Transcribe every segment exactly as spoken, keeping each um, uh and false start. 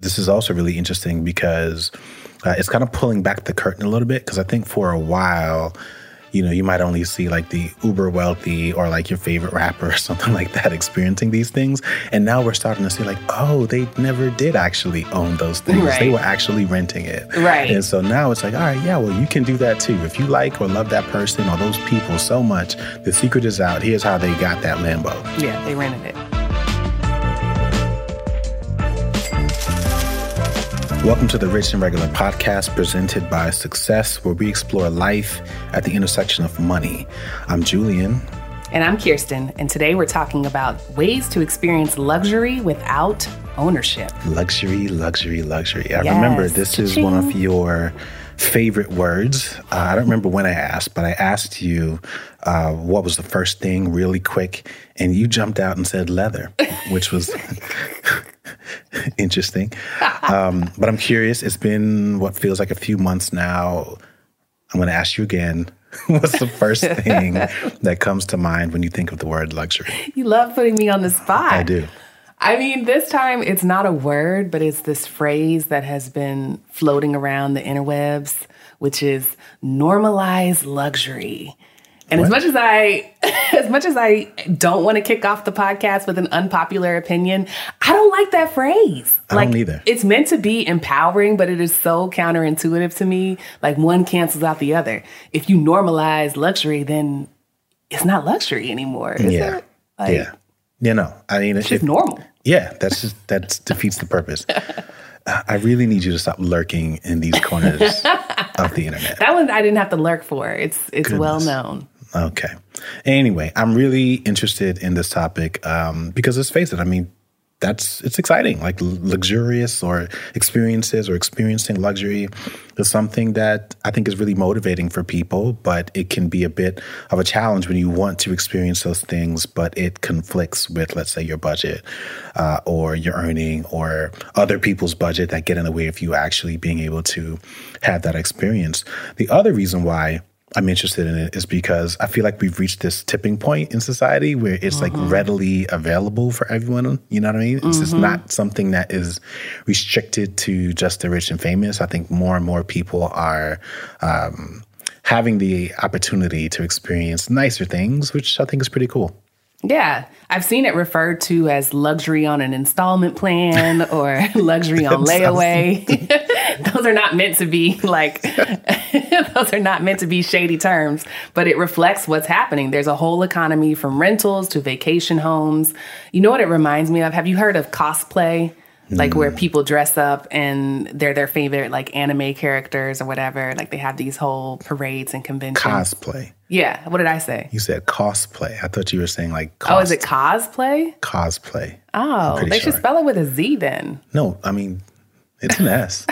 this is also really interesting because uh, it's kind of pulling back the curtain a little bit, because I think for a while, you know, you might only see like the uber wealthy or like your favorite rapper or something like that experiencing these things. And now we're starting to see like, oh, they never did actually own those things. Right. They were actually renting it. Right. And so now it's like, all right, yeah, well, you can do that too. If you like or love that person or those people so much, the secret is out. Here's how they got that Lambo. Yeah, they rented it. Welcome to the Rich and Regular podcast presented by Success, where we explore life at the intersection of money. I'm Julian. And I'm Kirsten. And today we're talking about ways to experience luxury without ownership. Luxury, luxury, luxury. I Yes. remember this is Cha-ching. one of your favorite words. Uh, I don't remember when I asked, but I asked you uh, what was the first thing really quick. And you jumped out and said leather, which was interesting. Um, but I'm curious. It's been what feels like a few months now. I'm going to ask you again. What's the first thing that comes to mind when you think of the word luxury? You love putting me on the spot. I do. I mean, this time it's not a word, but it's this phrase that has been floating around the interwebs, which is normalize luxury. And What? as much as I, as much as I don't want to kick off the podcast with an unpopular opinion, I don't like that phrase. I like, don't either. It's meant to be empowering, but it is so counterintuitive to me. Like one cancels out the other. If you normalize luxury, then it's not luxury anymore, is Yeah. it? Like, yeah. You know, I mean, it's just normal. Yeah, that's just that defeats the purpose. Uh, I really need you to stop lurking in these corners of the internet. That one I didn't have to lurk for. It's it's Goodness. well known. Okay. Anyway, I'm really interested in this topic um, because let's face it, I mean, that's it's exciting. Like luxurious or experiences or experiencing luxury is something that I think is really motivating for people, but it can be a bit of a challenge when you want to experience those things, but it conflicts with, let's say, your budget uh, or your earning or other people's budget that get in the way of you actually being able to have that experience. The other reason why I'm interested in it is because I feel like we've reached this tipping point in society where it's Mm-hmm. like readily available for everyone. You know what I mean? It's just not something that is restricted to just the rich and famous. I think more and more people are um, having the opportunity to experience nicer things, which I think is pretty cool. Yeah. I've seen it referred to as luxury on an installment plan or luxury on layaway. Those are not meant to be like, those are not meant to be shady terms, but it reflects what's happening. There's a whole economy from rentals to vacation homes. You know what it reminds me of? Have you heard of cosplay? Like where people dress up and they're their favorite like anime characters or whatever. Like they have these whole parades and conventions. Cosplay. Yeah. What did I say? You said cosplay. I thought you were saying like cost. Oh, is it cosplay? Cosplay. Oh, pretty they should sure. spell it with a Z then. No, I mean, it's an S.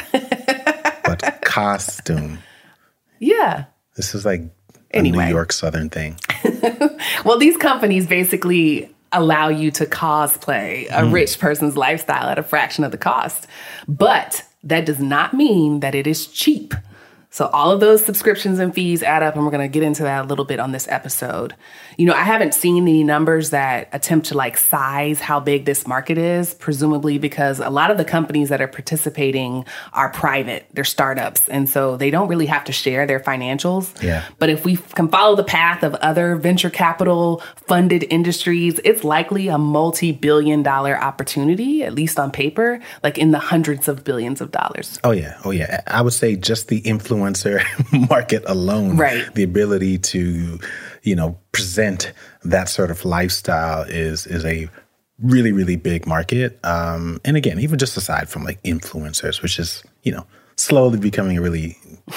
But costume. Yeah. This is like a Anyway. New York Southern thing. Well, these companies basically allow you to cosplay a rich person's lifestyle at a fraction of the cost. But that does not mean that it is cheap. So all of those subscriptions and fees add up, and we're going to get into that a little bit on this episode. You know, I haven't seen any numbers that attempt to like size how big this market is, presumably because a lot of the companies that are participating are private, they're startups, and so they don't really have to share their financials. Yeah. But if we can follow the path of other venture capital funded industries, it's likely a multi-billion dollar opportunity, at least on paper, like in the hundreds of billions of dollars. Oh, yeah. Oh, yeah. I would say just the influencer market alone, Right. the ability to, you know, present that sort of lifestyle is is a really, really big market. Um, and again, even just aside from like influencers, which is, you know, slowly becoming a really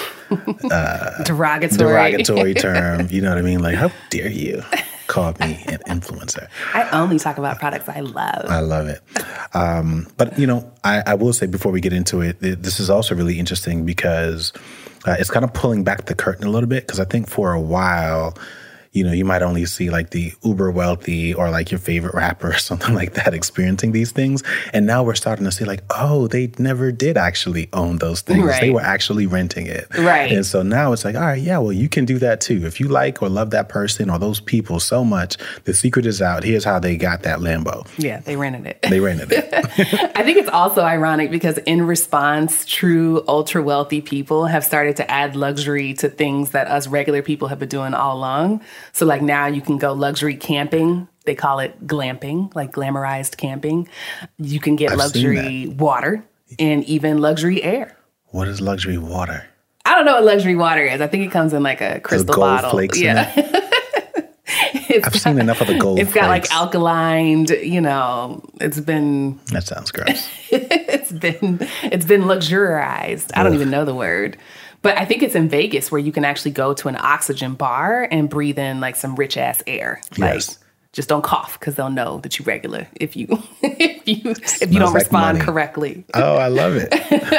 Derogatory. derogatory term. You know what I mean? Like, how dare you call me an influencer? I only talk about products I love. I love it. Um, but, you know, I, I will say before we get into it, th- this is also really interesting because uh, it's kind of pulling back the curtain a little bit, because I think for a while, you know, you might only see like the uber wealthy or like your favorite rapper or something like that experiencing these things. And now we're starting to see like, oh, they never did actually own those things. Right. They were actually renting it. Right. And so now it's like, all right, yeah, well, you can do that too. If you like or love that person or those people so much, the secret is out. Here's how they got that Lambo. Yeah, they rented it. They rented it. I think it's also ironic because in response, true ultra wealthy people have started to add luxury to things that us regular people have been doing all along. So like now you can go luxury camping. They call it glamping, like glamorized camping. You can get I've luxury water and even luxury air. What is luxury water? I don't know what luxury water is. I think it comes in like a crystal gold bottle. Flakes yeah. in it? I've got, seen enough of the gold It's flakes. got like alkaline, you know, it's been... That sounds gross. it's been it's been luxurized. I don't Ugh. even know the word. But I think it's in Vegas where you can actually go to an oxygen bar and breathe in like some rich ass air. Yes. Like, just don't cough because they'll know that you're regular if you if you if you Smells don't like respond money. correctly. Oh, I love it.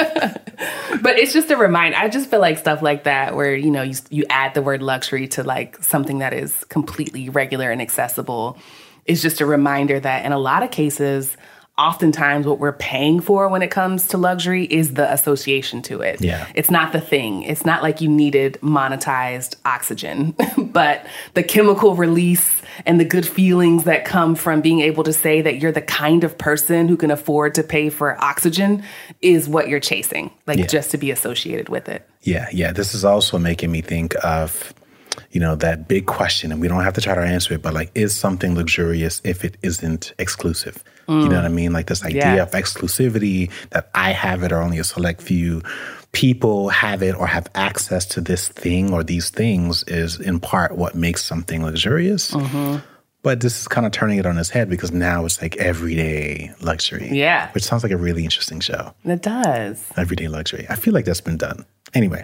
But it's just a reminder. I just feel like stuff like that where, you know, you you add the word luxury to like something that is completely regular and accessible is just a reminder that in a lot of cases, oftentimes what we're paying for when it comes to luxury is the association to it. Yeah. It's not the thing. It's not like you needed monetized oxygen, but the chemical release and the good feelings that come from being able to say that you're the kind of person who can afford to pay for oxygen is what you're chasing, like Yeah. just to be associated with it. Yeah, yeah. This is also making me think of, you know, that big question, and we don't have to try to answer it, but like, is something luxurious if it isn't exclusive? Mm. You know what I mean? Like this idea Yeah. of exclusivity, that I have it or only a select few people have it or have access to this thing or these things is in part what makes something luxurious. Mm-hmm. But this is kind of turning it on its head because now it's like everyday luxury. Yeah. Which sounds like a really interesting show. It does. Everyday luxury. I feel like that's been done. Anyway,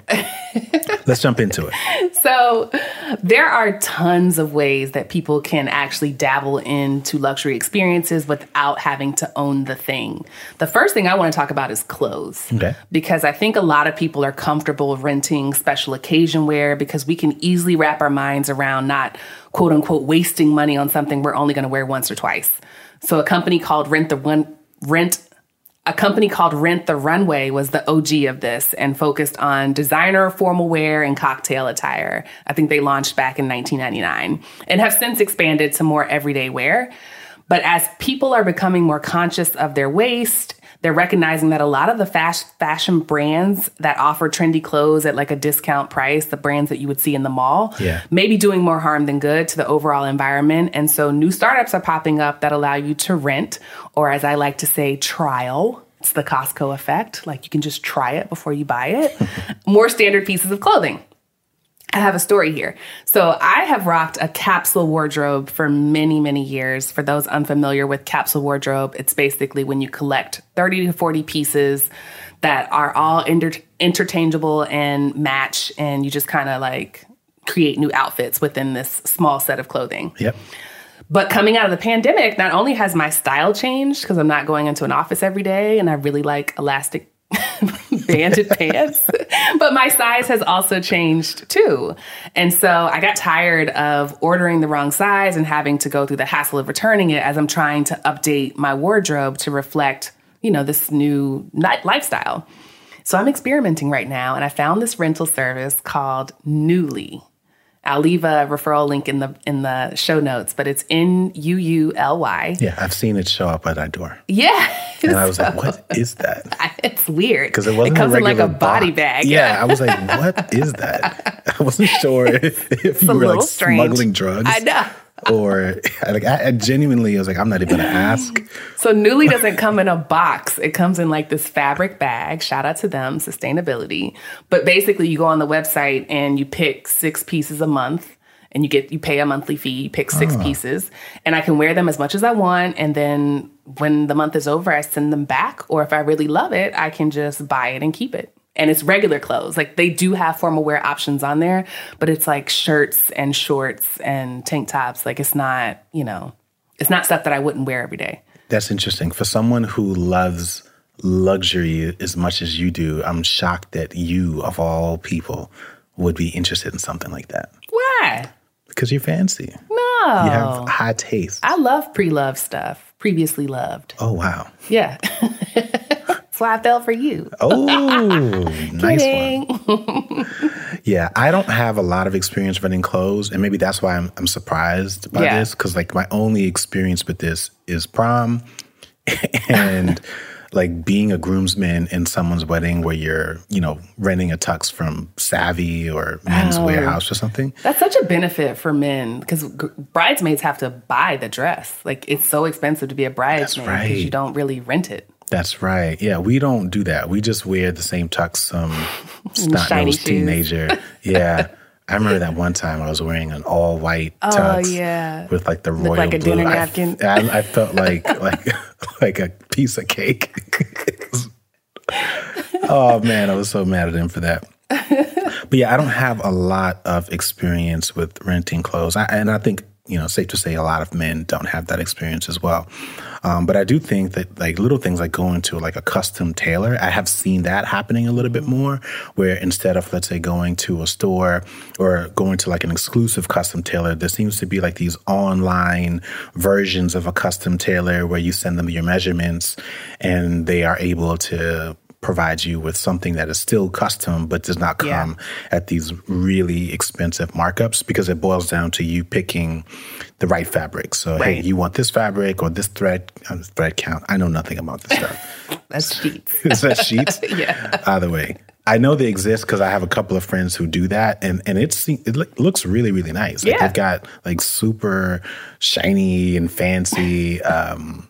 let's jump into it. So there are tons of ways that people can actually dabble into luxury experiences without having to own the thing. The first thing I want to talk about is clothes. Okay. Because I think a lot of people are comfortable renting special occasion wear because we can easily wrap our minds around not, quote unquote, wasting money on something we're only going to wear once or twice. So a company called Rent the One Rent A company called Rent the Runway was the O G of this and focused on designer formal wear and cocktail attire. I think they launched back in nineteen ninety-nine and have since expanded to more everyday wear. But as people are becoming more conscious of their waist, they're recognizing that a lot of the fast fashion brands that offer trendy clothes at like a discount price, the brands that you would see in the mall, yeah. may be doing more harm than good to the overall environment. And so new startups are popping up that allow you to rent, or as I like to say, trial. It's the Costco effect. Like you can just try it before you buy it. More standard pieces of clothing. I have a story here. So I have rocked a capsule wardrobe for many, many years. For those unfamiliar with capsule wardrobe, it's basically when you collect thirty to forty pieces that are all inter- interchangeable and match, and you just kind of like create new outfits within this small set of clothing. Yep. But coming out of the pandemic, not only has my style changed because I'm not going into an office every day and I really like elastic banded pants, but my size has also changed too. And so I got tired of ordering the wrong size and having to go through the hassle of returning it as I'm trying to update my wardrobe to reflect, you know, this new lifestyle. So I'm experimenting right now, and I found this rental service called Nuuly. I'll leave a referral link in the in the show notes, but it's N U U L Y. Yeah, I've seen it show up at our door. Yeah. And I was like, what is that? It's weird. Because it wasn't It comes a in like a regular body box. bag. Yeah, I was like, what is that? I wasn't sure if, if you a were like little strange. smuggling drugs. I know. Or like I, I genuinely I was like, I'm not even gonna ask. So Nuuly doesn't come in a box. It comes in like this fabric bag. Shout out to them, sustainability. But basically you go on the website and you pick six pieces a month. And you get you pay a monthly fee, you pick six oh. pieces, and I can wear them as much as I want. And then when the month is over, I send them back. Or if I really love it, I can just buy it and keep it. And it's regular clothes. Like they do have formal wear options on there, but it's like shirts and shorts and tank tops. Like it's not, you know, it's not stuff that I wouldn't wear every day. That's interesting. For someone who loves luxury as much as you do, I'm shocked that you, of all people, would be interested in something like that. Why? Because you're fancy. No. You have high taste. I love pre-loved stuff. Previously loved. Oh, wow. Yeah. That's why I fell for you. Oh, nice Kidding. one. Yeah, I don't have a lot of experience renting clothes, and maybe that's why I'm, I'm surprised by Yeah. this, because like my only experience with this is prom and like being a groomsman in someone's wedding where you're, you know, renting a tux from Savvy or Men's Oh. Warehouse or something. That's such a benefit for men because g- bridesmaids have to buy the dress. Like, it's so expensive to be a bridesmaid because right. you don't really rent it. That's right. Yeah, we don't do that. We just wear the same tux some shiny snot-nosed shoes. teenager. Yeah. I remember that one time I was wearing an all-white Oh, tux yeah. with like the royal like a blue. dinner I- napkin. I, I felt like like like a piece of cake. Oh man, I was so mad at him for that. But yeah, I don't have a lot of experience with renting clothes, I, and I think, you know, safe to say a lot of men don't have that experience as well. Um, but I do think that like little things like going to like a custom tailor, I have seen that happening a little bit more, where instead of, let's say, going to a store or going to like an exclusive custom tailor, there seems to be like these online versions of a custom tailor where you send them your measurements and they are able to provide you with something that is still custom but does not come Yeah. at these really expensive markups, because it boils down to you picking the right fabric. So, hey, Right. you want this fabric or this thread, uh, thread count. I know nothing about this stuff. That's sheets. Is that sheets? Yeah. Either way. I know they exist because I have a couple of friends who do that, and, and it's, it look, looks really, really nice. Like, Yeah. they've got like super shiny and fancy um,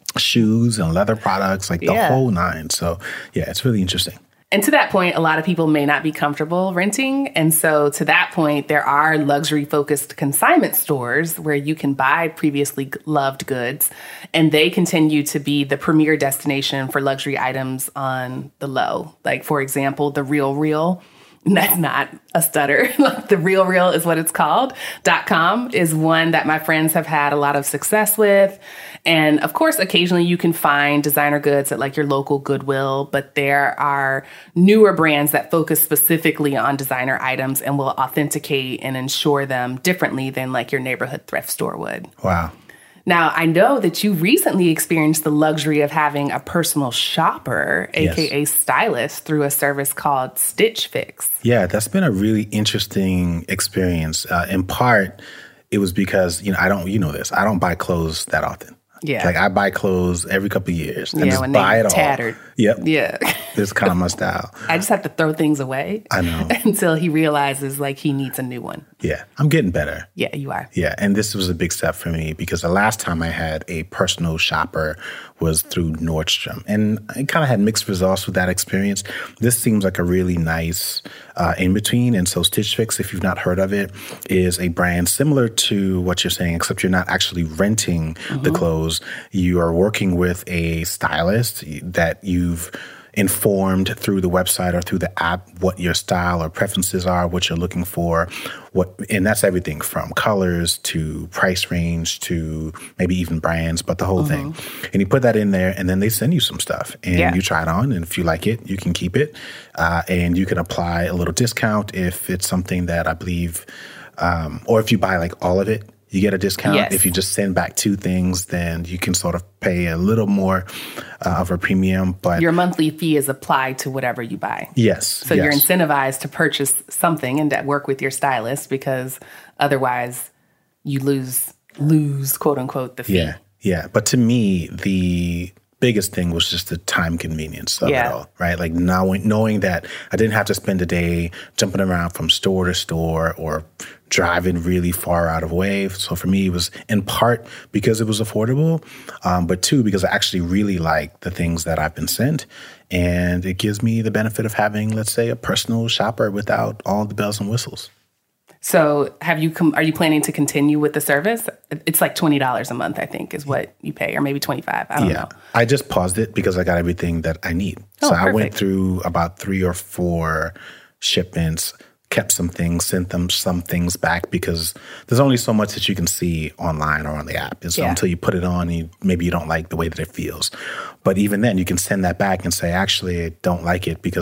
shoes and leather products, like the Yeah. whole nine. So, yeah, it's really interesting. And to that point, a lot of people may not be comfortable renting. And so to that point, there are luxury-focused consignment stores where you can buy previously g- loved goods, and they continue to be the premier destination for luxury items on the low. Like, for example, the Real Real. That's not a stutter. Like, the Real Real is what it's called. Dot com is one that my friends have had a lot of success with. And of course, occasionally you can find designer goods at like your local Goodwill, but there are newer brands that focus specifically on designer items and will authenticate and insure them differently than like your neighborhood thrift store would. Wow. Now, I know that you recently experienced the luxury of having a personal shopper, Yes. aka stylist, through a service called Stitch Fix. Yeah, that's been a really interesting experience. Uh, in part, it was because, you know, I don't, you know this, I don't buy clothes that often. Yeah. Like, I buy clothes every couple of years and Yeah, just when buy they it all. tattered. Yep. Yeah. This is kind of my style. I just have to throw things away. I know. Until he realizes like he needs a new one. Yeah, I'm getting better. Yeah, you are. Yeah, and this was a big step for me because the last time I had a personal shopper was through Nordstrom. And I kind of had mixed results with that experience. This seems like a really nice uh, in-between. And so Stitch Fix, if you've not heard of it, is a brand similar to what you're saying, except you're not actually renting mm-hmm. the clothes. You are working with a stylist that you've informed through the website or through the app what your style or preferences are, what you're looking for, what, and that's everything from colors to price range to maybe even brands, but the whole mm-hmm. thing. And you put that in there, and then they send you some stuff, and yeah. you try it on, and if you like it, you can keep it, uh, and you can apply a little discount if it's something that I believe, um, or if you buy like all of it, you get a discount. Yes. If you just send back two things, then you can sort of pay a little more uh, of a premium. But your monthly fee is applied to whatever you buy. Yes. So yes. you're incentivized to purchase something and to work with your stylist, because otherwise you lose, lose, quote unquote, the fee. Yeah. Yeah. But to me, the biggest thing was just the time convenience of yeah. it all, right? Like knowing, knowing that I didn't have to spend a day jumping around from store to store or driving really far out of way. So for me, it was in part because it was affordable, um, but two, because I actually really like the things that I've been sent. And it gives me the benefit of having, let's say, a personal shopper without all the bells and whistles. So have you? Com- are you planning to continue with the service? It's like twenty dollars a month, I think, is what you pay, or maybe twenty-five. I don't yeah. know. I just paused it because I got everything that I need. Oh, so I perfect. went through about three or four shipments, kept some things, sent them some things back, because there's only so much that you can see online or on the app. And so Yeah. until you put it on, you, maybe you don't like the way that it feels. But even then, you can send that back and say, actually, I don't like it because of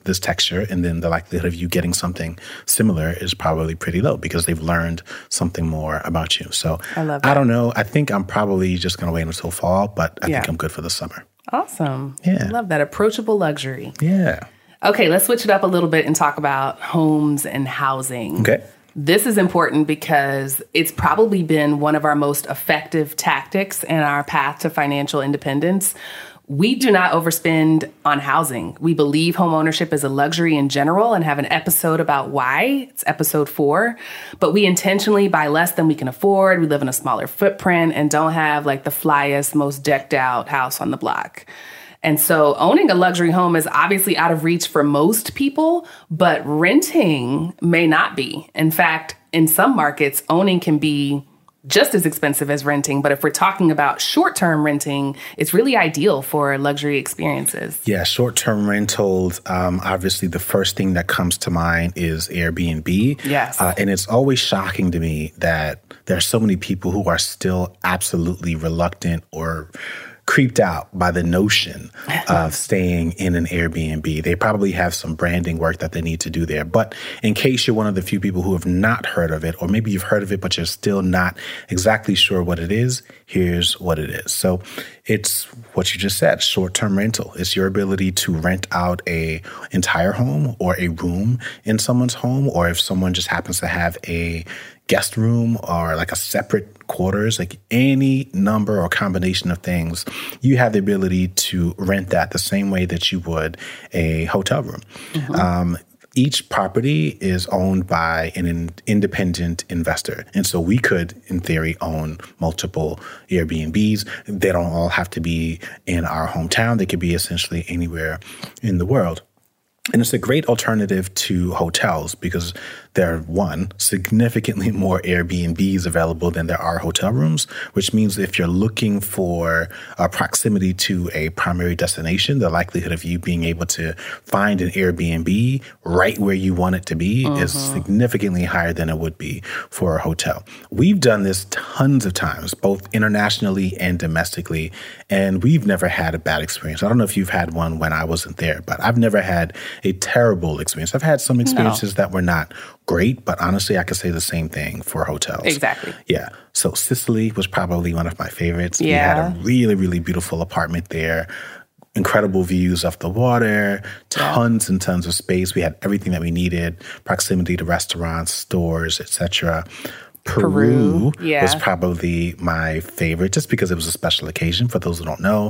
this texture, and then the likelihood of you getting something similar is probably pretty low because they've learned something more about you. So I love that. I don't know. I think I'm probably just going to wait until fall, but I Yeah. think I'm good for the summer. Awesome. Yeah. I love that. Approachable luxury. Yeah. Okay, let's switch it up a little bit and talk about homes and housing. Okay. This is important because it's probably been one of our most effective tactics in our path to financial independence. We do not overspend on housing. We believe home ownership is a luxury in general and have an episode about why. It's episode four. But we intentionally buy less than we can afford. We live in a smaller footprint and don't have like the flyest, most decked out house on the block. And so owning a luxury home is obviously out of reach for most people, but renting may not be. In fact, in some markets, owning can be just as expensive as renting. But if we're talking about short-term renting, it's really ideal for luxury experiences. Yeah, short-term rentals, um, obviously the first thing that comes to mind is Airbnb. Yes. Uh, and it's always shocking to me that there are so many people who are still absolutely reluctant or creeped out by the notion of staying in an Airbnb. They probably have some branding work that they need to do there. But in case you're one of the few people who have not heard of it, or maybe you've heard of it, but you're still not exactly sure what it is, here's what it is. So it's what you just said, short-term rental. It's your ability to rent out a entire home or a room in someone's home, or if someone just happens to have a guest room or like a separate quarters, like any number or combination of things, you have the ability to rent that the same way that you would a hotel room. Mm-hmm. Um, each property is owned by an in- independent investor. And so we could, in theory, own multiple Airbnbs. They don't all have to be in our hometown. They could be essentially anywhere in the world. And it's a great alternative to hotels because there are, one, significantly more Airbnbs available than there are hotel rooms, which means if you're looking for a proximity to a primary destination, the likelihood of you being able to find an Airbnb right where you want it to be mm-hmm. is significantly higher than it would be for a hotel. We've done this tons of times, both internationally and domestically, and we've never had a bad experience. I don't know if you've had one when I wasn't there, but I've never had a terrible experience. I've had some experiences no. that were not great, but honestly, I could say the same thing for hotels. Exactly. Yeah. So Sicily was probably one of my favorites. Yeah. We had a really, really beautiful apartment there. Incredible views of the water, tons yeah. and tons of space. We had everything that we needed, proximity to restaurants, stores, et cetera. Peru, Peru yeah. was probably my favorite just because it was a special occasion. For those who don't know,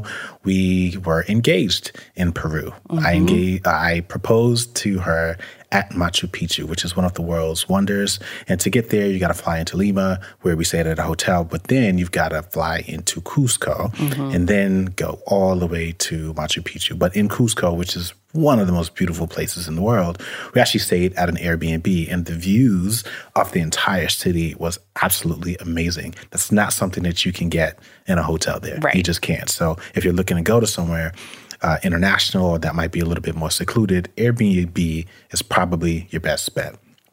we were engaged in Peru. Mm-hmm. I engaged, I proposed to her at Machu Picchu, which is one of the world's wonders. And to get there, you got to fly into Lima, where we stayed at a hotel. But then you've got to fly into Cusco mm-hmm. and then go all the way to Machu Picchu. But in Cusco, which is one of the most beautiful places in the world, we actually stayed at an Airbnb, and the views of the entire city was absolutely amazing. That's not something that you can get in a hotel there. Right. You just can't. So if you're looking to go to somewhere uh, international or that might be a little bit more secluded, Airbnb is probably your best bet.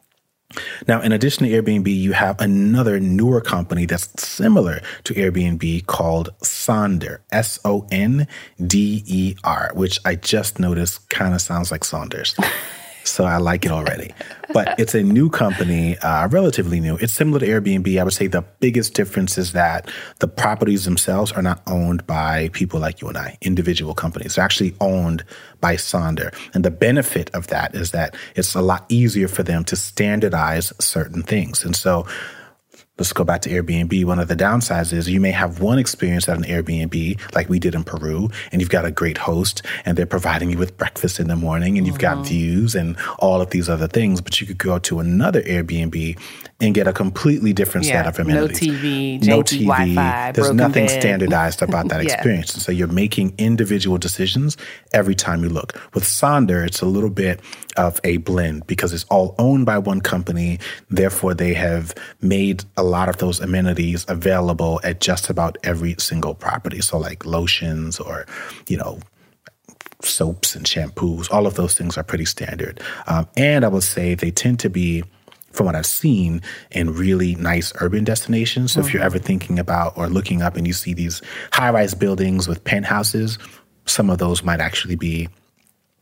Now, in addition to Airbnb, you have another newer company that's similar to Airbnb called Sonder, S O N D E R, which I just noticed kind of sounds like Saunders. So I like it already. But it's a new company, uh, relatively new. It's similar to Airbnb. I would say the biggest difference is that the properties themselves are not owned by people like you and I, individual companies. They're actually owned by Sonder. And the benefit of that is that it's a lot easier for them to standardize certain things. And so let's go back to Airbnb. One of the downsides is you may have one experience at an Airbnb like we did in Peru, and you've got a great host and they're providing you with breakfast in the morning and you've mm-hmm. got views and all of these other things. But you could go to another Airbnb and get a completely different yeah, set of amenities. No T V, no janky T V. Wi-Fi, There's broken nothing bed. standardized about that yeah. experience. And so you're making individual decisions every time you look. With Sonder, it's a little bit of a blend because it's all owned by one company. Therefore, they have made a lot of those amenities available at just about every single property. So like lotions or, you know, soaps and shampoos, all of those things are pretty standard. Um, and I would say they tend to be, from what I've seen, in really nice urban destinations. So mm-hmm. if you're ever thinking about or looking up and you see these high-rise buildings with penthouses, some of those might actually be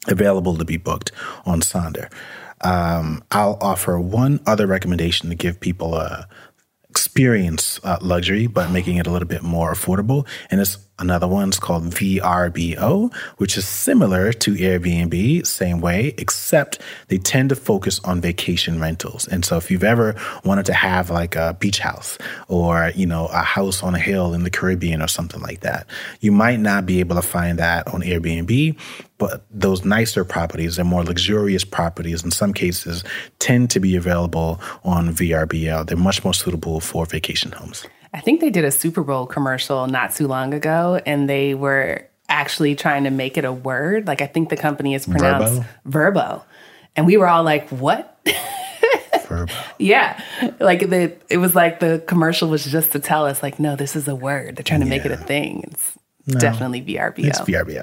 available to be booked on Sonder. Um, I'll offer one other recommendation to give people a experience uh, luxury, but making it a little bit more affordable. And it's another one's called V R B O, which is similar to Airbnb, same way, except they tend to focus on vacation rentals. And so if you've ever wanted to have like a beach house or, you know, a house on a hill in the Caribbean or something like that, you might not be able to find that on Airbnb. But those nicer properties and more luxurious properties, in some cases, tend to be available on V R B O. They're much more suitable for vacation homes. I think they did a Super Bowl commercial not too long ago, and they were actually trying to make it a word. Like, I think the company is pronounced Vrbo. Vrbo. And we were all like, what? Vrbo. Yeah. Like, the, it was like the commercial was just to tell us, like, no, this is a word. They're trying to yeah. make it a thing. It's no, definitely V R B O. It's V R B O.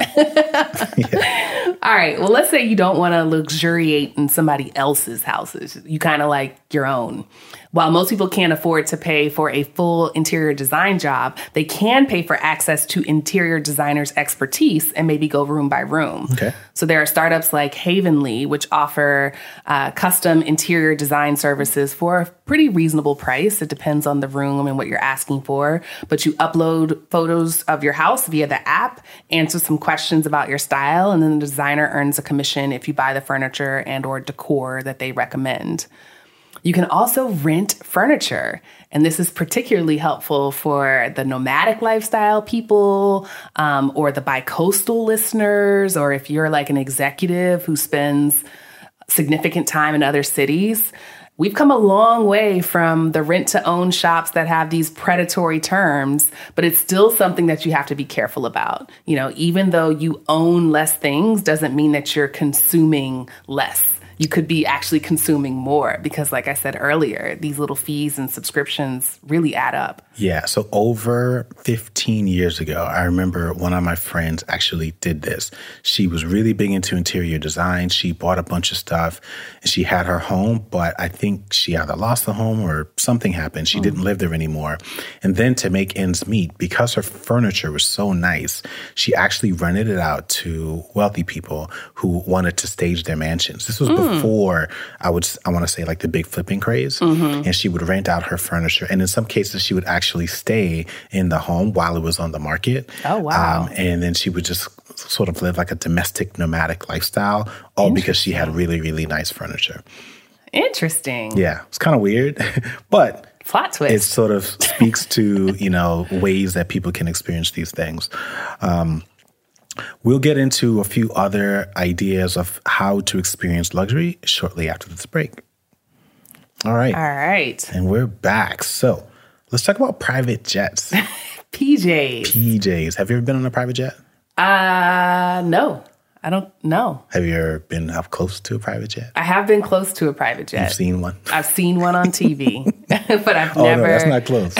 Yeah. All right. Well, let's say you don't want to luxuriate in somebody else's houses. You kind of like your own. While most people can't afford to pay for a full interior design job, they can pay for access to interior designers' expertise and maybe go room by room. Okay. So there are startups like Havenly, which offer uh, custom interior design services for a pretty reasonable price. It depends on the room and what you're asking for. But you upload photos of your house via the app, answer some questions about your style, and then the designer earns a commission if you buy the furniture and or decor that they recommend. You can also rent furniture, and this is particularly helpful for the nomadic lifestyle people um, or the bi-coastal listeners, or if you're like an executive who spends significant time in other cities. We've come a long way from the rent-to-own shops that have these predatory terms, but it's still something that you have to be careful about. You know, even though you own less things doesn't mean that you're consuming less. You could be actually consuming more because, like I said earlier, these little fees and subscriptions really add up. Yeah. So over fifteen years ago, I remember one of my friends actually did this. She was really big into interior design. She bought a bunch of stuff and she had her home, but I think she either lost the home or something happened. She mm. didn't live there anymore. And then to make ends meet, because her furniture was so nice, she actually rented it out to wealthy people who wanted to stage their mansions. This was mm. before Before I would, I want to say like the big flipping craze, mm-hmm. and she would rent out her furniture, and in some cases she would actually stay in the home while it was on the market. Oh wow! Um, and then she would just sort of live like a domestic nomadic lifestyle, all because she had really really nice furniture. Interesting. Yeah, it's kind of weird, but plot twist. It sort of speaks to you know ways that people can experience these things. Um, We'll get into a few other ideas of how to experience luxury shortly after this break. All right. All right. And we're back. So let's talk about private jets. P Js. P Js. Have you ever been on a private jet? Uh, no. I don't know. Have you ever been up close to a private jet? I have been close to a private jet. You've seen one? I've seen one on T V, but I've oh, never. Oh, no, that's not close.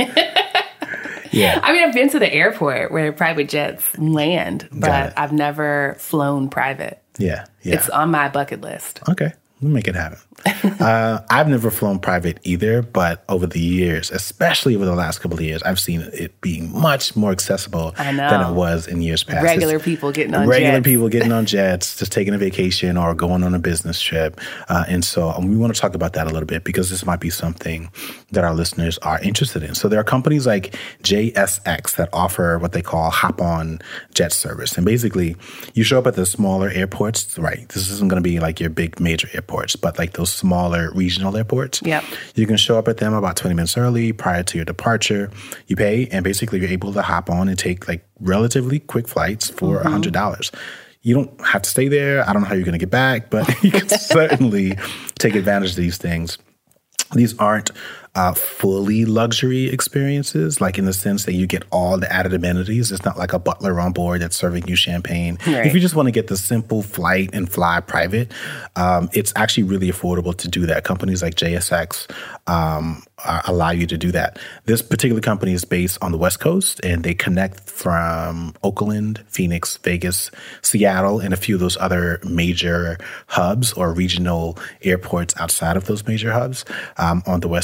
Yeah. I mean, I've been to the airport where private jets land, but I've never flown private. Yeah, yeah. It's on my bucket list. Okay. We'll make it happen. uh, I've never flown private either, but over the years, especially over the last couple of years, I've seen it being much more accessible than it was in years past. Regular it's people getting on regular jets. people getting on jets, just taking a vacation or going on a business trip. Uh, and so um, we want to talk about that a little bit because this might be something that our listeners are interested in. So there are companies like J S X that offer what they call hop-on jet service. And basically, you show up at the smaller airports, right? This isn't going to be like your big major airports, but like those smaller regional airports. Yep. You can show up at them about twenty minutes early prior to your departure. You pay, and basically you're able to hop on and take like relatively quick flights for mm-hmm. one hundred dollars. You don't have to stay there. I don't know how you're going to get back, but you can certainly take advantage of these things. These aren't uh, fully luxury experiences, like in the sense that you get all the added amenities. It's not like a butler on board that's serving you champagne. Right. If you just want to get the simple flight and fly private, um, it's actually really affordable to do that. Companies like J S X um, uh, allow you to do that. This particular company is based on the West Coast, and they connect from Oakland, Phoenix, Vegas, Seattle, and a few of those other major hubs or regional airports outside of those major hubs um, on the West Coast.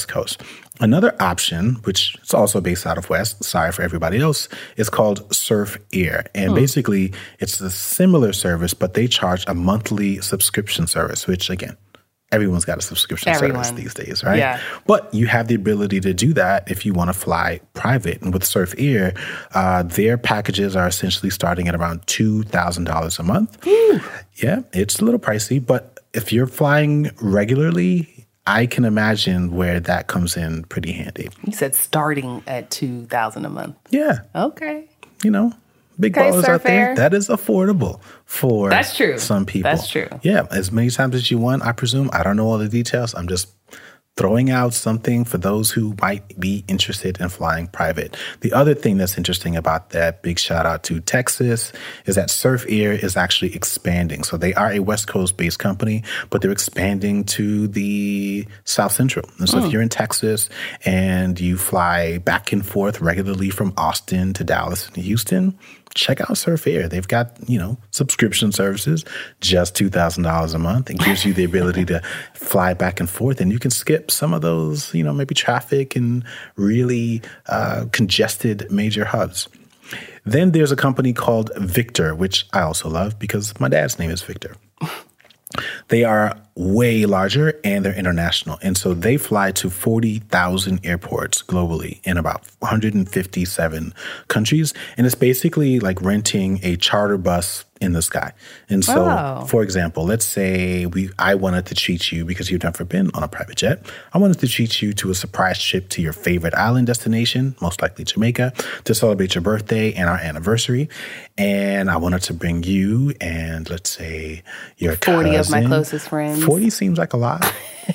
Another option, which is also based out of West, sorry for everybody else, is called Surf Air. And hmm. basically, it's a similar service, but they charge a monthly subscription service, which, again, everyone's got a subscription Everyone. service these days, right? Yeah. But you have the ability to do that if you want to fly private. And with Surf Air, uh, their packages are essentially starting at around two thousand dollars a month. Ooh. Yeah, it's a little pricey, but if you're flying regularly, I can imagine where that comes in pretty handy. You said starting at two thousand dollars a month. Yeah. Okay. You know, big okay, ballers out there. That is affordable for That's true. some people. That's true. Yeah, as many times as you want, I presume. I don't know all the details. I'm just throwing out something for those who might be interested in flying private. The other thing that's interesting about that, big shout out to Texas, is that Surf Air is actually expanding. So they are a West Coast-based company, but they're expanding to the South Central. And so mm. if you're in Texas and you fly back and forth regularly from Austin to Dallas and Houston, check out Surf Air. They've got, you know, subscription services, just two thousand dollars a month. It gives you the ability to fly back and forth, and you can skip some of those, you know, maybe traffic and really uh, congested major hubs. Then there's a company called Victor, which I also love because my dad's name is Victor. They are way larger and they're international. And so they fly to forty thousand airports globally in about one hundred fifty-seven countries. And it's basically like renting a charter bus in the sky. And so, oh. for example, let's say we I wanted to treat you, because you've never been on a private jet, I wanted to treat you to a surprise trip to your favorite island destination, most likely Jamaica, to celebrate your birthday and our anniversary. And I wanted to bring you and, let's say, your forty cousin. of my closest friends. forty seems like a lot.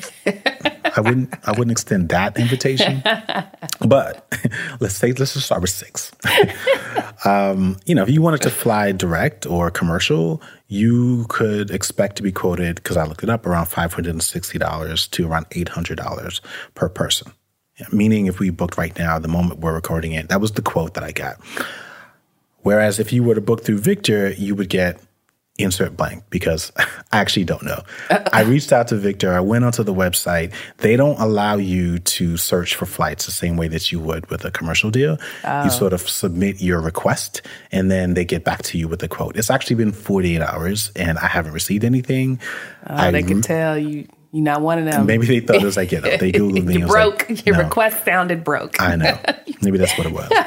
I wouldn't I wouldn't extend that invitation. But let's say let's just start with six. um, you know, if you wanted to fly direct or commercial, you could expect to be quoted, because I looked it up, around five hundred sixty dollars to around eight hundred dollars per person. Yeah, meaning if we booked right now, the moment we're recording it, that was the quote that I got. Whereas if you were to book through Victor, you would get insert blank, because I actually don't know. I reached out to Victor. I went onto the website. They don't allow you to search for flights the same way that you would with a commercial deal. Oh. You sort of submit your request, and then they get back to you with a quote. It's actually been forty-eight hours, and I haven't received anything. Oh, I they can tell you. You're not one of them. Maybe they thought it was like, you know, they Googled me. You broke. Like, Your no. request sounded broke. I know. Maybe that's what it was.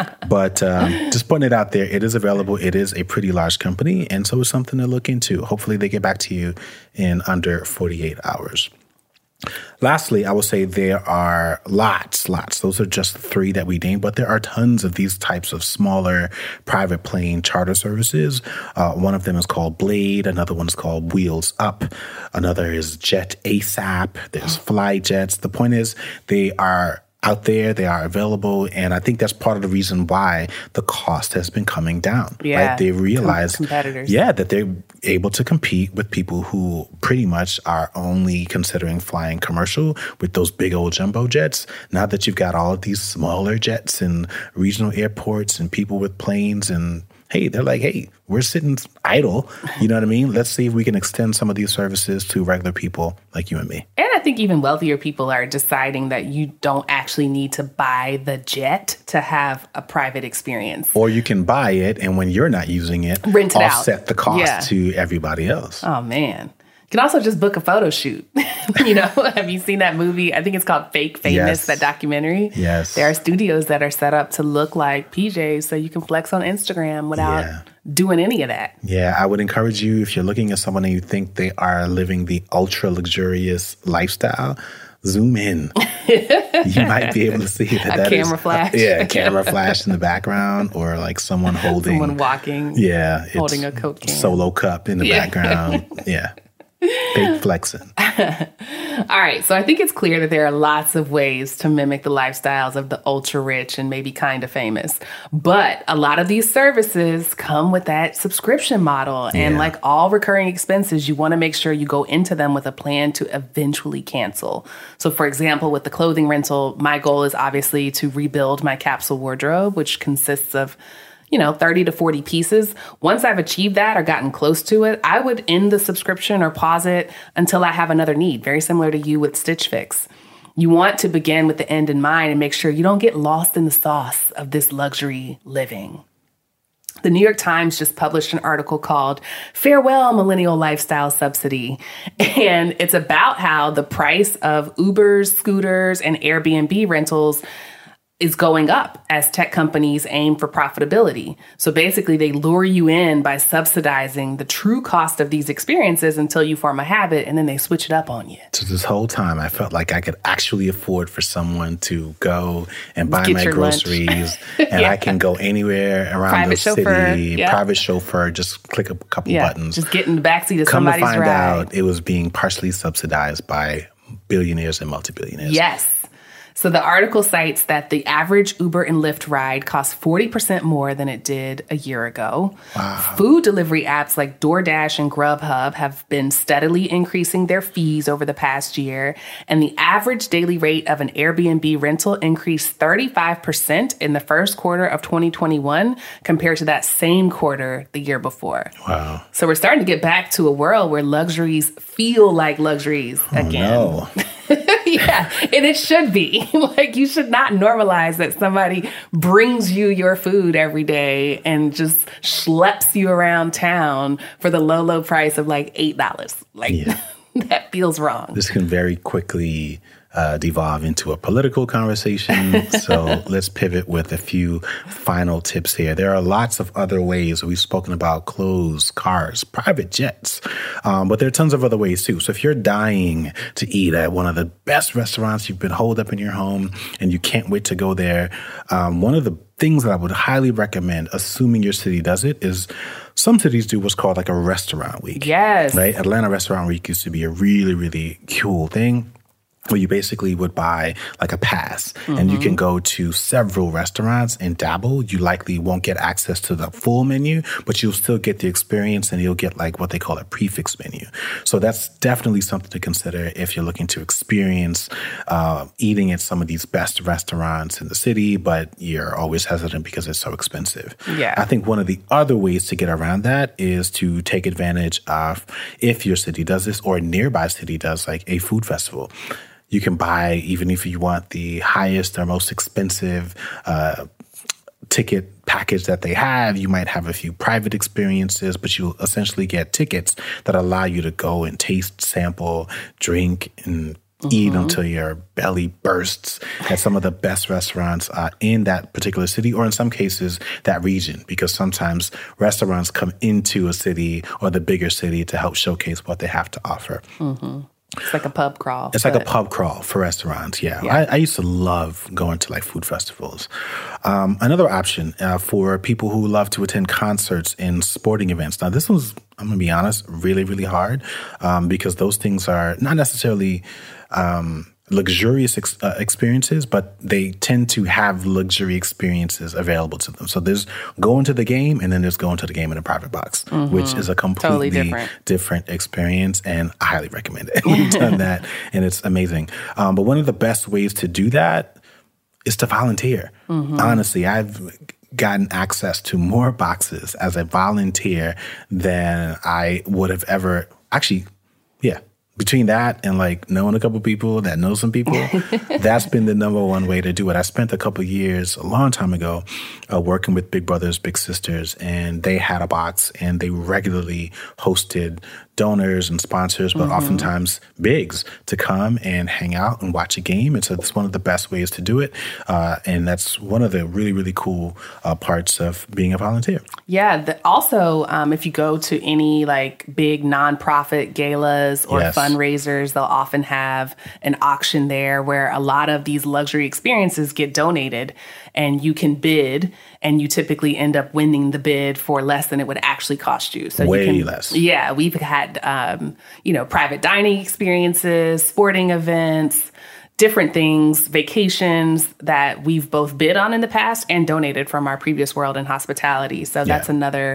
But um, just putting it out there, it is available. It is a pretty large company. And so it's something to look into. Hopefully they get back to you in under forty-eight hours. Lastly, I will say there are lots, lots. Those are just three that we named, but there are tons of these types of smaller private plane charter services. Uh, one of them is called Blade. Another one is called Wheels Up. Another is Jet ASAP. There's FlyJets. The point is they are out there, they are available, and I think that's part of the reason why the cost has been coming down. Yeah, right? They realize, Com- competitors. yeah, that they're able to compete with people who pretty much are only considering flying commercial with those big old jumbo jets. Now that you've got all of these smaller jets and regional airports and people with planes, and hey, they're like, hey, we're sitting idle. You know what I mean? Let's see if we can extend some of these services to regular people like you and me. And I think even wealthier people are deciding that you don't actually need to buy the jet to have a private experience. Or you can buy it, and when you're not using it, rent it offset out. the cost Yeah. to everybody else. Oh, man. You can also just book a photo shoot. You know, have you seen that movie? I think it's called Fake Famous, Yes. that documentary. Yes. There are studios that are set up to look like P Js so you can flex on Instagram without Yeah. doing any of that. Yeah, I would encourage you, if you're looking at someone and you think they are living the ultra luxurious lifestyle, zoom in. You might be able to see that. A that camera is, flash. Uh, yeah, a camera flash in the background, or like someone holding. Someone walking. Yeah. it's holding a Coke can. Solo cup in the Yeah. background. Yeah. Big flexing. All right. So I think it's clear that there are lots of ways to mimic the lifestyles of the ultra rich and maybe kind of famous. But a lot of these services come with that subscription model. And Yeah. like all recurring expenses, you want to make sure you go into them with a plan to eventually cancel. So for example, with the clothing rental, my goal is obviously to rebuild my capsule wardrobe, which consists of you know, thirty to forty pieces. Once I've achieved that or gotten close to it, I would end the subscription or pause it until I have another need, very similar to you with Stitch Fix. You want to begin with the end in mind and make sure you don't get lost in the sauce of this luxury living. The New York Times just published an article called Farewell Millennial Lifestyle Subsidy. And it's about how the price of Ubers, scooters, and Airbnb rentals is going up as tech companies aim for profitability. So basically, they lure you in by subsidizing the true cost of these experiences until you form a habit, and then they switch it up on you. So this whole time, I felt like I could actually afford for someone to go and buy Get my your groceries, and Yeah. I can go anywhere around Private the chauffeur, city, yeah. private chauffeur, just click a couple Yeah, buttons. just get in the backseat of Come to somebody's find ride. out, it was being partially subsidized by billionaires and multi-billionaires. Yes. So the article cites that the average Uber and Lyft ride costs forty percent more than it did a year ago. Wow. Food delivery apps like DoorDash and Grubhub have been steadily increasing their fees over the past year. And the average daily rate of an Airbnb rental increased thirty-five percent in the first quarter of twenty twenty-one compared to that same quarter the year before. Wow. So we're starting to get back to a world where luxuries feel like luxuries again. No. Yeah, and it should be. Like, you should not normalize that somebody brings you your food every day and just schleps you around town for the low, low price of like eight dollars. Like, Yeah. that feels wrong. This can very quickly uh, devolve into a political conversation. So let's pivot with a few final tips here. There are lots of other ways. We've spoken about clothes, cars, private jets, um, but there are tons of other ways too. So if you're dying to eat at one of the best restaurants, you've been holed up in your home and you can't wait to go there, um, one of the things that I would highly recommend, assuming your city does it, is some cities do what's called like a restaurant week. Yes. Right? Atlanta Restaurant Week used to be a really, really cool thing where you basically would buy like a pass mm-hmm. and you can go to several restaurants and dabble. You likely won't get access to the full menu, but you'll still get the experience and you'll get like what they call a prefix menu. So that's definitely something to consider if you're looking to experience uh, eating at some of these best restaurants in the city, but you're always hesitant because it's so expensive. Yeah. I think one of the other ways to get around that is to take advantage of, if your city does this or a nearby city does, like a food festival. You can buy, even if you want the highest or most expensive uh, ticket package that they have. You might have a few private experiences, but you'll essentially get tickets that allow you to go and taste, sample, drink, and mm-hmm. eat until your belly bursts at some of the best restaurants uh, in that particular city, or in some cases, that region, because sometimes restaurants come into a city or the bigger city to help showcase what they have to offer. Mm-hmm. It's like a pub crawl. It's like a pub crawl for restaurants, yeah. Yeah. I, I used to love going to like food festivals. Um, another option uh, for people who love to attend concerts and sporting events. Now, this one's, I'm going to be honest, really, really hard um, because those things are not necessarily um, luxurious ex- uh, experiences, but they tend to have luxury experiences available to them. So there's going to the game, and then there's going to the game in a private box, mm-hmm. which is a completely totally different. different experience, and I highly recommend it. We've done that, and it's amazing. Um, but one of the best ways to do that is to volunteer. Mm-hmm. Honestly, I've gotten access to more boxes as a volunteer than I would have ever actually, yeah. Between that and like knowing a couple people that know some people, that's been the number one way to do it. I spent a couple years, a long time ago, uh, working with Big Brothers Big Sisters, and they had a box and they regularly hosted donors and sponsors, but mm-hmm. oftentimes bigs to come and hang out and watch a game. And so it's one of the best ways to do it. Uh, and that's one of the really, really cool uh, parts of being a volunteer. Yeah. The, also, um, if you go to any like big nonprofit galas or yes. fundraisers, they'll often have an auction there where a lot of these luxury experiences get donated, and you can bid, and you typically end up winning the bid for less than it would actually cost you. So Way you can, less. Yeah, we've had, um, you know, private dining experiences, sporting events, different things, vacations that we've both bid on in the past and donated from our previous world in hospitality. So that's yeah. another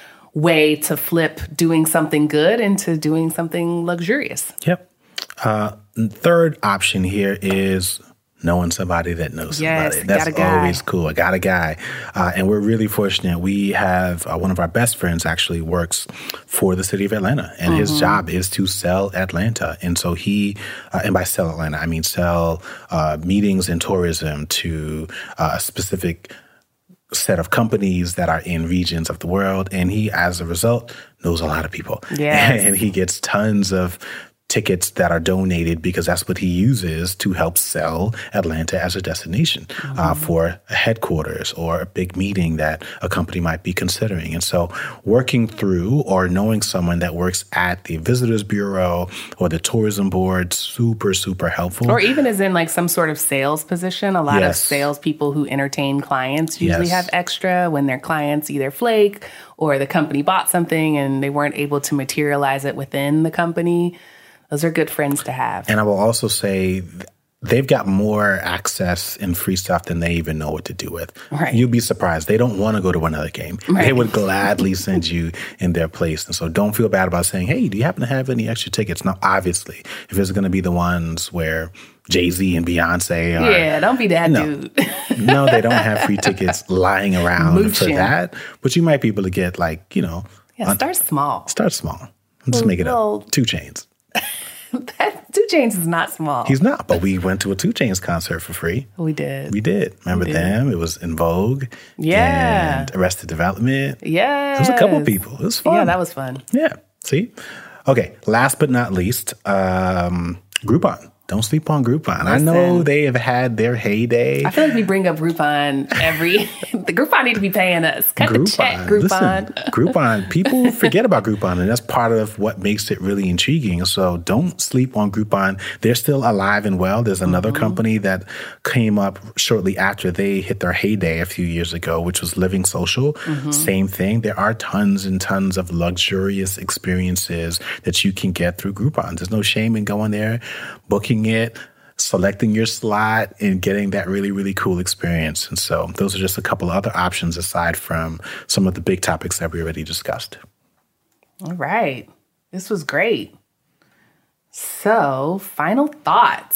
way to flip doing something good into doing something luxurious. Yep. Uh, third option here is knowing somebody that knows Yes, somebody. That's got a guy. always cool. I got a guy. Uh, and we're really fortunate. We have uh, one of our best friends actually works for the city of Atlanta. And mm-hmm. his job is to sell Atlanta. And so he, uh, and by sell Atlanta, I mean sell uh, meetings and tourism to uh, a specific set of companies that are in regions of the world. And he, as a result, knows a lot of people. Yes. And he gets tons of tickets that are donated because that's what he uses to help sell Atlanta as a destination mm-hmm. uh, for a headquarters or a big meeting that a company might be considering. And so working through or knowing someone that works at the Visitors Bureau or the Tourism Board, super, super helpful. Or even as in like some sort of sales position. A lot yes. of salespeople who entertain clients usually yes. have extra when their clients either flake or the company bought something and they weren't able to materialize it within the company. Those are good friends to have. And I will also say they've got more access and free stuff than they even know what to do with. Right. You'd be surprised. They don't want to go to another game. Right. They would gladly send you in their place. And so don't feel bad about saying, hey, do you happen to have any extra tickets? Now, obviously, if it's going to be the ones where Jay-Z and Beyonce are. Yeah, don't be that no, dude. No, they don't have free tickets lying around Mooching. for that. But you might be able to get like, you know. Yeah, start small. Start small. Just make it well, up. Two Chainz. That, Two Chainz is not small. He's not, but we went to a Two Chainz concert for free. We did. We did. Remember we did. them? It was In Vogue. Yeah. And Arrested Development. Yeah. It was a couple of people. It was fun. Yeah, that was fun. Yeah. See? Okay. Last but not least, um, Groupon. Don't sleep on Groupon. Listen, I know they have had their heyday. I feel like we bring up Groupon every... the Groupon need to be paying us. Cut Groupon. the check, Groupon. Listen, Groupon. People forget about Groupon, and that's part of what makes it really intriguing. So don't sleep on Groupon. They're still alive and well. There's another mm-hmm. company that came up shortly after they hit their heyday a few years ago, which was Living Social. Mm-hmm. Same thing. There are tons and tons of luxurious experiences that you can get through Groupon. There's no shame in going there, booking it, selecting your slot, and getting that really, really cool experience. And so those are just a couple of other options aside from some of the big topics that we already discussed. All right. This was great. So, final thoughts.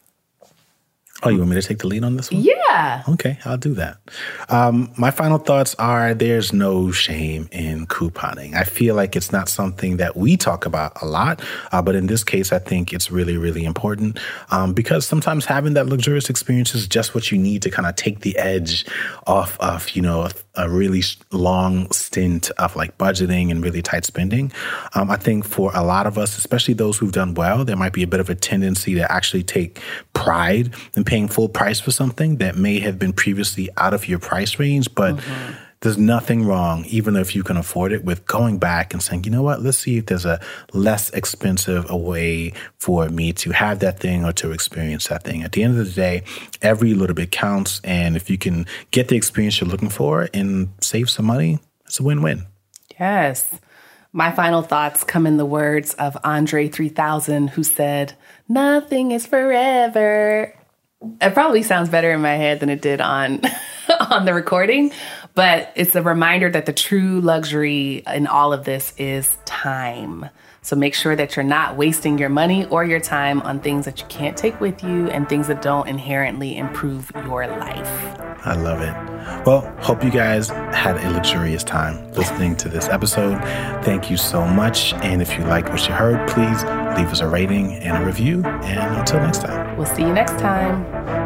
Oh, you want me to take the lead on this one? Yeah. Okay, I'll do that. Um, my final thoughts are there's no shame in couponing. I feel like it's not something that we talk about a lot, uh, but in this case, I think it's really, really important um, because sometimes having that luxurious experience is just what you need to kind of take the edge off of, you know, a, a really long stint of like budgeting and really tight spending. Um, I think for a lot of us, especially those who've done well, there might be a bit of a tendency to actually take pride in paying full price for something that may have been previously out of your price range, but mm-hmm. there's nothing wrong, even if you can afford it, with going back and saying, you know what, let's see if there's a less expensive a way for me to have that thing or to experience that thing. At the end of the day, every little bit counts, and if you can get the experience you're looking for and save some money, it's a win-win. Yes. My final thoughts come in the words of Andre three thousand, who said, "Nothing is forever." It probably sounds better in my head than it did on on the recording, but it's a reminder that the true luxury in all of this is time. So make sure that you're not wasting your money or your time on things that you can't take with you and things that don't inherently improve your life. I love it. Well, hope you guys had a luxurious time listening to this episode. Thank you so much. And if you like what you heard, please leave us a rating and a review. And until next time. We'll see you next time.